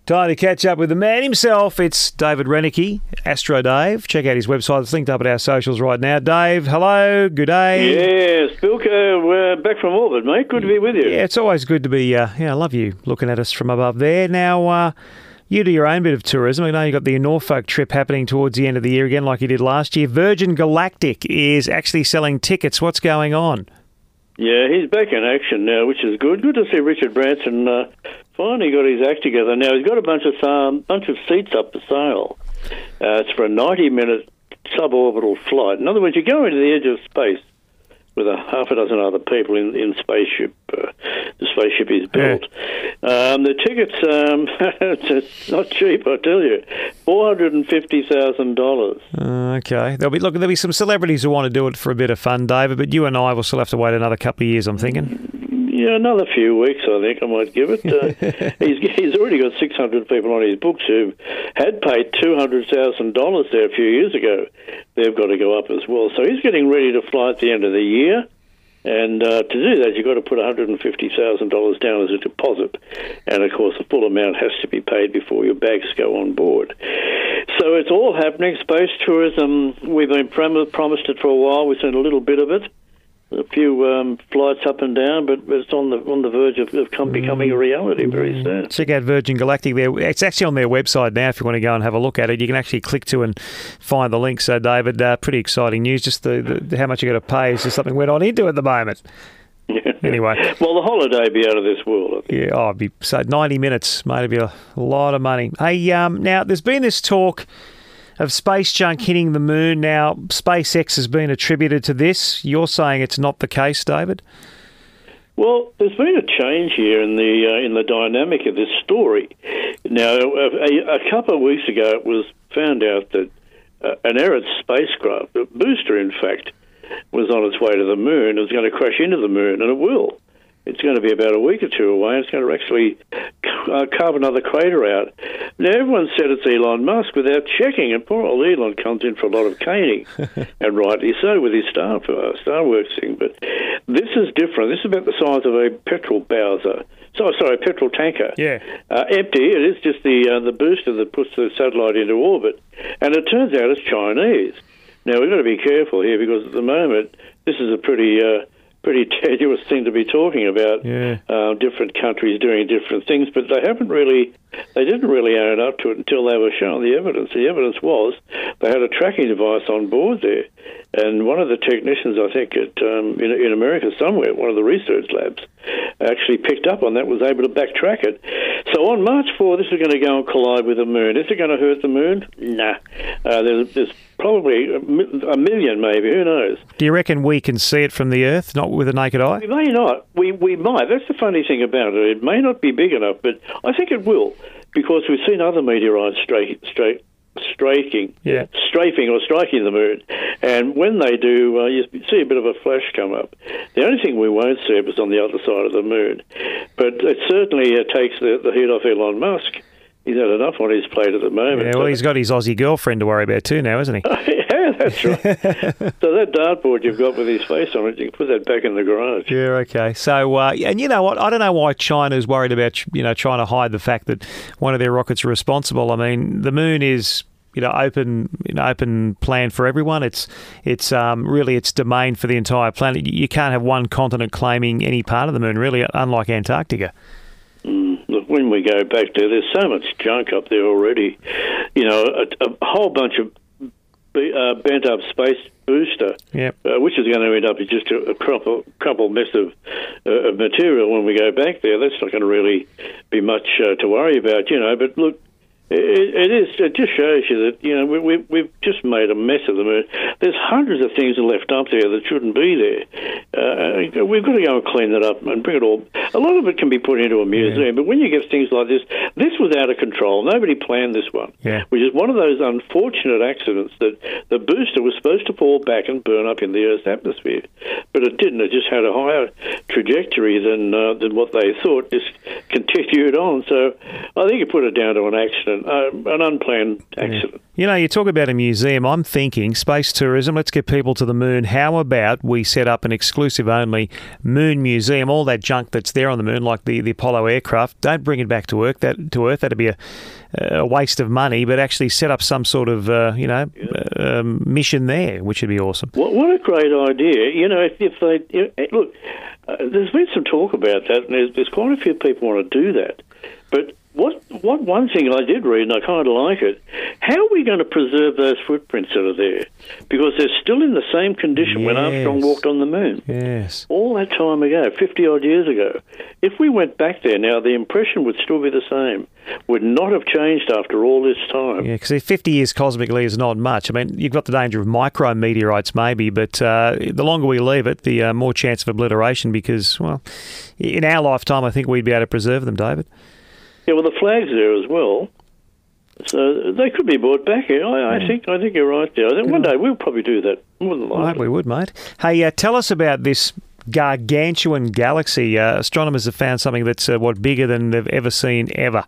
Time to catch up with the man himself. It's David Renicky, Astro Dave. Check out his website. It's linked up at our socials right now. Dave, hello. Good day. Yes, Bilko, we're back from orbit, mate. Good to be with you. Yeah, it's always good to be, I love you looking at us from above there. Now, you do your own bit of tourism. I know you've got the Norfolk trip happening towards the end of the year again like you did last year. Virgin Galactic is actually selling tickets. What's going on? Yeah, he's back in action now, which is good. Good to see Richard Branson finally got his act together. Now, he's got a bunch of seats up for sale. It's for a 90-minute suborbital flight. In other words, you go into the edge of space with half a dozen other people in spaceship. The spaceship is built. Yeah. The tickets, it's not cheap, I tell you. $450,000. Okay. There'll be some celebrities who want to do it for a bit of fun, David, but you and I will still have to wait another couple of years, I'm thinking. Yeah, another few weeks, I think I might give it. He's already got 600 people on his books who had paid $200,000 there a few years ago. They've got to go up as well. So he's getting ready to fly at the end of the year. And to do that, you've got to put $150,000 down as a deposit. And, of course, the full amount has to be paid before your bags go on board. So it's all happening. Space tourism, we've been promised it for a while. We've seen a little bit of it. A few flights up and down, but it's on the verge of becoming a reality very soon. Check out Virgin Galactic there. It's actually on their website now if you want to go and have a look at it. You can actually click to and find the link. So, David, pretty exciting news. Just the how much you got to pay is just something we're not into at the moment. Yeah. Anyway. Well, the holiday would be out of this world, I think. Yeah, it'd be 90 minutes, mate. It'd be a lot of money. Hey, now, there's been this talk of space junk hitting the moon. Now, SpaceX has been attributed to this. You're saying it's not the case, David? Well, there's been a change here in the dynamic of this story. Now, a couple of weeks ago, it was found out that an Eris spacecraft, a booster, in fact, was on its way to the moon. It was going to crash into the moon, and it will. It's going to be about a week or two away. It's going to actually carve another crater out. Now, everyone said it's Elon Musk without checking, and poor old Elon comes in for a lot of caning, and rightly so with his Starworks thing. But this is different. This is about the size of a petrol tanker. Yeah. Empty. It is just the booster that puts the satellite into orbit, and it turns out it's Chinese. Now, we've got to be careful here because at the moment this is a pretty tenuous thing to be talking about. Yeah. Different countries doing different things, but they didn't really own up to it until they were shown the evidence. The evidence was they had a tracking device on board there, and one of the technicians, I think, in America somewhere, one of the research labs, actually picked up on that, was able to backtrack it. So on March 4, this is going to go and collide with the moon. Is it going to hurt the moon? Nah. There's probably a million, maybe. Who knows? Do you reckon we can see it from the Earth, not with a naked eye? We may not. We might. That's the funny thing about it. It may not be big enough, but I think it will, because we've seen other meteorites strafing or striking the moon. And when they do, you see a bit of a flash come up. The only thing we won't see is on the other side of the moon. But it certainly takes the heat off Elon Musk. He's had enough on his plate at the moment. Yeah, well, he's got his Aussie girlfriend to worry about too now, hasn't he? Yeah, that's right. So that dartboard you've got with his face on it, you can put that back in the garage. Yeah, okay. So, and you know what? I don't know why China's worried about, trying to hide the fact that one of their rockets are responsible. I mean, the moon is open plan for everyone. It's really its domain for the entire planet. You can't have one continent claiming any part of the moon, really, unlike Antarctica. Look, when we go back there's so much junk up there already. A whole bunch of bent-up space booster, yep. Which is going to end up as just a crumpled mess of material when we go back there. That's not going to really be much to worry about, But look, It just shows you that we've just made a mess of the moon. There's hundreds of things left up there that shouldn't be there. We've got to go and clean that up and bring it all. A lot of it can be put into a museum, but when you get things like this was out of control. Nobody planned this one, which is one of those unfortunate accidents that the booster was supposed to fall back and burn up in the Earth's atmosphere, but it didn't. It just had a higher trajectory than what they thought. Just continued on. So I think you put it down to an accident. an unplanned accident. You know, you talk about a museum. I'm thinking space tourism. Let's get people to the moon. How about we set up an exclusive-only moon museum? All that junk that's there on the moon, like the Apollo aircraft, don't bring it back to Earth. That'd be a waste of money. But actually set up some sort of mission there, which would be awesome. What a great idea! You know, if they look, there's been some talk about that, and there's quite a few people want to do that, but. What one thing I did read, and I kind of like it, how are we going to preserve those footprints that are there? Because they're still in the same condition when Armstrong walked on the moon. Yes. All that time ago, 50-odd years ago. If we went back there now, the impression would still be the same. Would not have changed after all this time. Yeah, because 50 years cosmically is not much. I mean, you've got the danger of micrometeorites maybe, but the longer we leave it, the more chance of obliteration because, well, in our lifetime, I think we'd be able to preserve them, David. Yeah, well, the flag's there as well, so they could be brought back here. I think you're right there. I think one day we'll probably do that. More than likely. I hope we would, mate. Hey, tell us about this gargantuan galaxy. Astronomers have found something that's bigger than they've ever seen ever.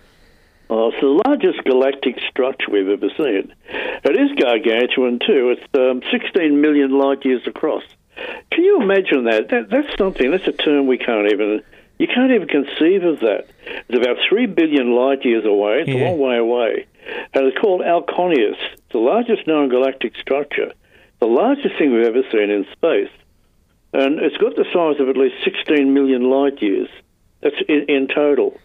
Oh, it's the largest galactic structure we've ever seen. It is gargantuan too. It's 16 million light years across. Can you imagine that? That's something. That's a term you can't even conceive of that. It's about 3 billion light years away. It's a long way away. And it's called Alconius. It's the largest known galactic structure, the largest thing we've ever seen in space. And it's got the size of at least 16 million light years. That's in total.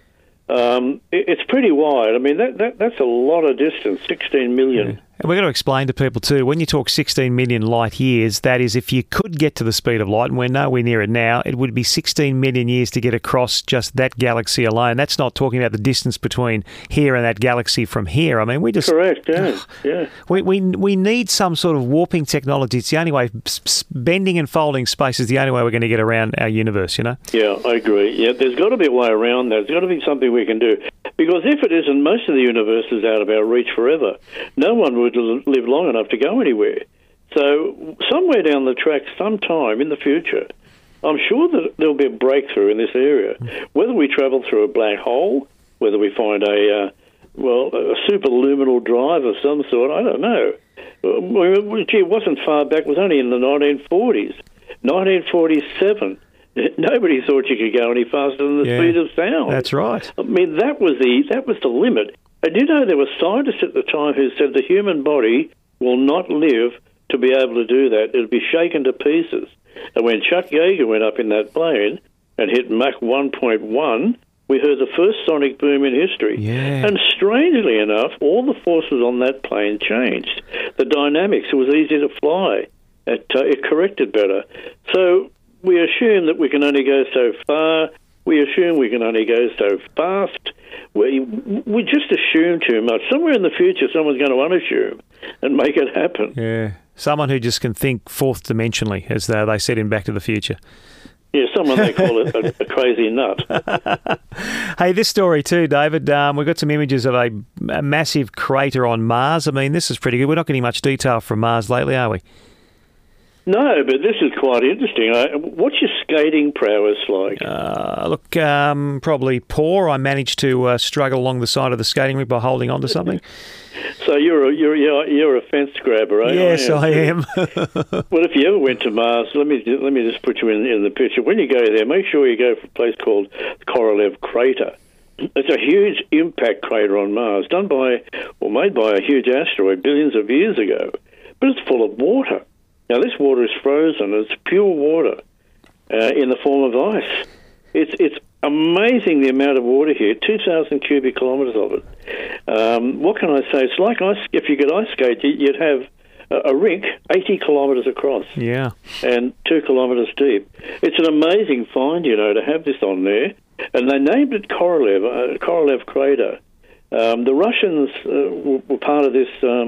It's pretty wide. I mean, that's a lot of distance, 16 million. Yeah. And we've got to explain to people too, when you talk 16 million light years, that is if you could get to the speed of light, and we're nowhere near it now, it would be 16 million years to get across just that galaxy alone. That's not talking about the distance between here and that galaxy from here. I mean, we just... Correct, yeah. We need some sort of warping technology. It's the only way, bending and folding space is the only way we're going to get around our universe, you know? Yeah, I agree. Yeah, there's got to be a way around that. There's got to be something we can do. Because if it isn't, most of the universe is out of our reach forever. No one would live long enough to go anywhere. So somewhere down the track, sometime in the future, I'm sure that there'll be a breakthrough in this area. Whether we travel through a black hole, whether we find a superluminal drive of some sort, I don't know. It wasn't far back. It was only in the 1940s. 1947. Nobody thought you could go any faster than the speed of sound. That's right. I mean, that was the limit. And you know, there were scientists at the time who said the human body will not live to be able to do that. It'll be shaken to pieces. And when Chuck Yeager went up in that plane and hit Mach 1.1, we heard the first sonic boom in history. Yeah. And strangely enough, all the forces on that plane changed. The dynamics, it was easier to fly. It corrected better. So we assume that we can only go so far. We assume we can only go so fast. We just assume too much. Somewhere in the future, someone's going to unassume and make it happen. Yeah, someone who just can think fourth dimensionally, as they said in Back to the Future. Yeah, someone they call it a crazy nut. Hey, this story too, David. We've got some images of a massive crater on Mars. I mean, this is pretty good. We're not getting much detail from Mars lately, are we? No, but this is quite interesting. What's your skating prowess like? Look, probably poor. I managed to struggle along the side of the skating rink by holding on to something. So you're a fence grabber, eh? Yes, I am. Well, if you ever went to Mars, let me just put you in the picture. When you go there, make sure you go for a place called Korolev Crater. It's a huge impact crater on Mars, made by a huge asteroid billions of years ago, but it's full of water. Now, this water is frozen. It's pure water in the form of ice. It's amazing the amount of water here, 2,000 cubic kilometres of it. What can I say? It's like if you could ice skate, you'd have a rink 80 kilometres across. Yeah. And 2 kilometres deep. It's an amazing find, to have this on there. And they named it Korolev Crater. The Russians were part of this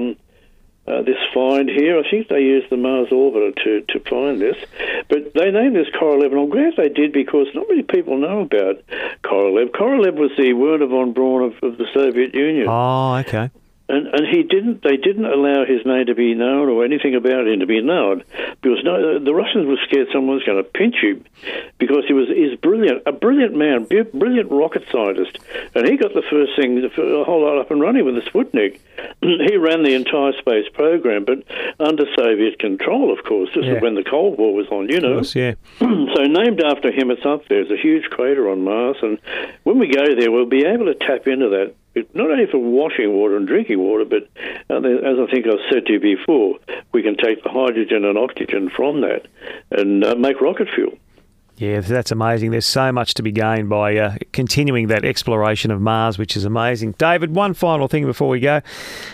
find here. I think they used the Mars orbiter to find this. But they named this Korolev, and I'm glad they did because not many people know about Korolev. Korolev was the Wernher von Braun of the Soviet Union. Oh, okay. And they didn't allow his name to be known or anything about him to be known, because the Russians were scared someone was going to pinch him, because he's brilliant, a brilliant man, brilliant rocket scientist, and he got the first thing, a whole lot up and running with the Sputnik. He ran the entire space program, but under Soviet control, of course. This is when the Cold War was on, you know. Of course, yeah. So named after him, it's up there. There's a huge crater on Mars, and when we go there, we'll be able to tap into that. Not only for washing water and drinking water, but as I think I've said to you before, we can take the hydrogen and oxygen from that and make rocket fuel. Yeah, that's amazing. There's so much to be gained by continuing that exploration of Mars, which is amazing. David, one final thing before we go.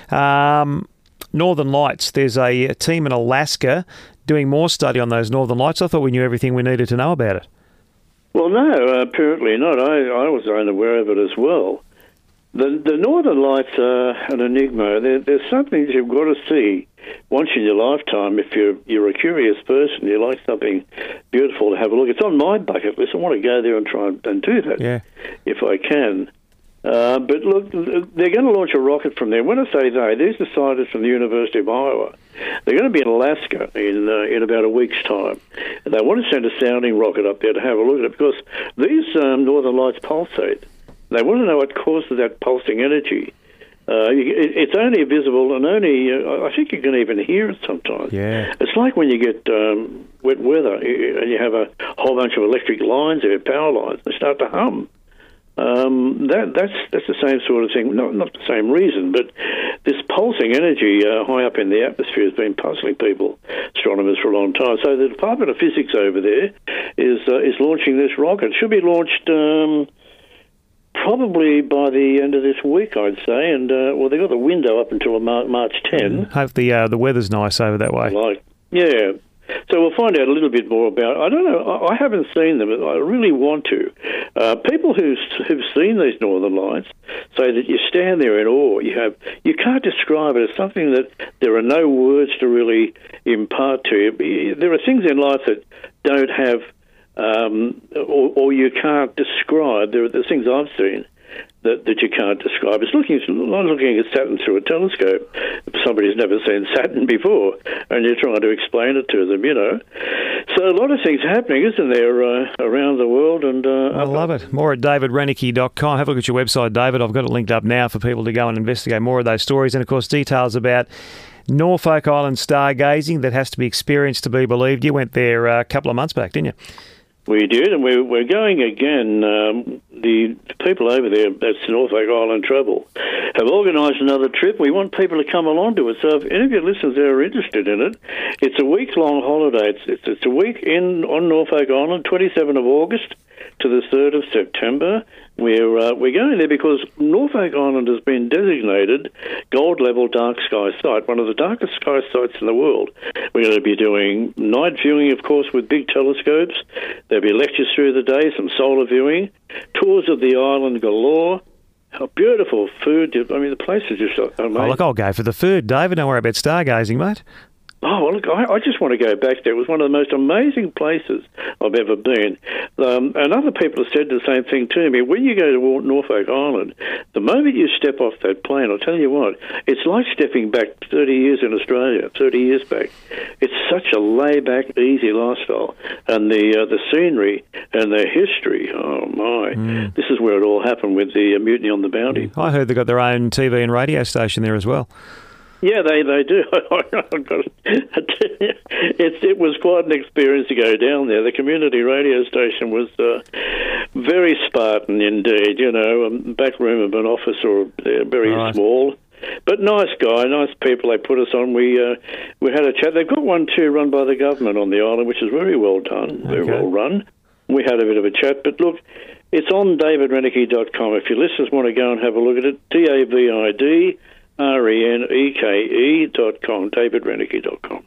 Northern Lights, there's a team in Alaska doing more study on those Northern Lights. I thought we knew everything we needed to know about it. Well, no, apparently not. I was unaware of it as well. The Northern Lights are an enigma. There's something that you've got to see once in your lifetime. If you're a curious person, you like something beautiful to have a look. It's on my bucket list. I want to go there and try and do that if I can. But look, they're going to launch a rocket from there. When I say these are scientists from the University of Iowa. They're going to be in Alaska in about a week's time. And they want to send a sounding rocket up there to have a look at it, because these Northern Lights pulsate. They want to know what causes that pulsing energy. It's only visible, and only I think you can even hear it sometimes. Yeah. It's like when you get wet weather and you have a whole bunch of electric lines there, power lines, they start to hum. That's the same sort of thing. Not the same reason, but this pulsing energy high up in the atmosphere has been puzzling people, astronomers, for a long time. So the Department of Physics over there is launching this rocket. It should be launched probably by the end of this week, I'd say. And well, they've got the window up until March 10. Hope the weather's nice over that way. Yeah. So we'll find out a little bit more about it. I don't know. I haven't seen them. I really want to. People who've seen these Northern Lights say that you stand there in awe. You can't describe it. It's something that there are no words to really impart to you. There are things in life that don't have, or you can't describe. There are things I've seen that you can't describe. It's like looking at Saturn through a telescope. If somebody's never seen Saturn before, and you're trying to explain it to them, you know. So a lot of things happening, isn't there, around the world? And I love it. More at davidreneke.com. Have a look at your website, David. I've got it linked up now for people to go and investigate more of those stories. And, of course, details about Norfolk Island stargazing that has to be experienced to be believed. You went there a couple of months back, didn't you? We did, and we're going again. The people over there, that's Norfolk Island Travel, have organised another trip. We want people to come along to it. So if any of your listeners there are interested in it, it's a week-long holiday. It's a week on Norfolk Island, 27th of August to the 3rd of September. We're going there because Norfolk Island has been designated gold-level dark sky site, one of the darkest sky sites in the world. We're going to be doing night viewing, of course, with big telescopes. There'll be lectures through the day, some solar viewing, tours of the island galore. How beautiful food. I mean, the place is just amazing. Oh, look, I'll go for the food, David. Don't worry about stargazing, mate. Oh, well, look, I just want to go back there. It was one of the most amazing places I've ever been. And other people have said the same thing to me. When you go to Norfolk Island, the moment you step off that plane, I'll tell you what, it's like stepping back 30 years in Australia, 30 years back. It's such a laid-back, easy lifestyle. And the scenery and the history, oh, my. This is where it all happened with the mutiny on the Bounty. I heard they've got their own TV and radio station there as well. Yeah, they do. It was quite an experience to go down there. The community radio station was very Spartan indeed, you know, back room of an office or very small. But nice guy, nice people they put us on. We had a chat. They've got one too run by the government on the island, which is very well done, very well run. We had a bit of a chat. But look, it's on davidreneke.com. If your listeners want to go and have a look at it, DAVID RENEKE.com, davidreneke.com.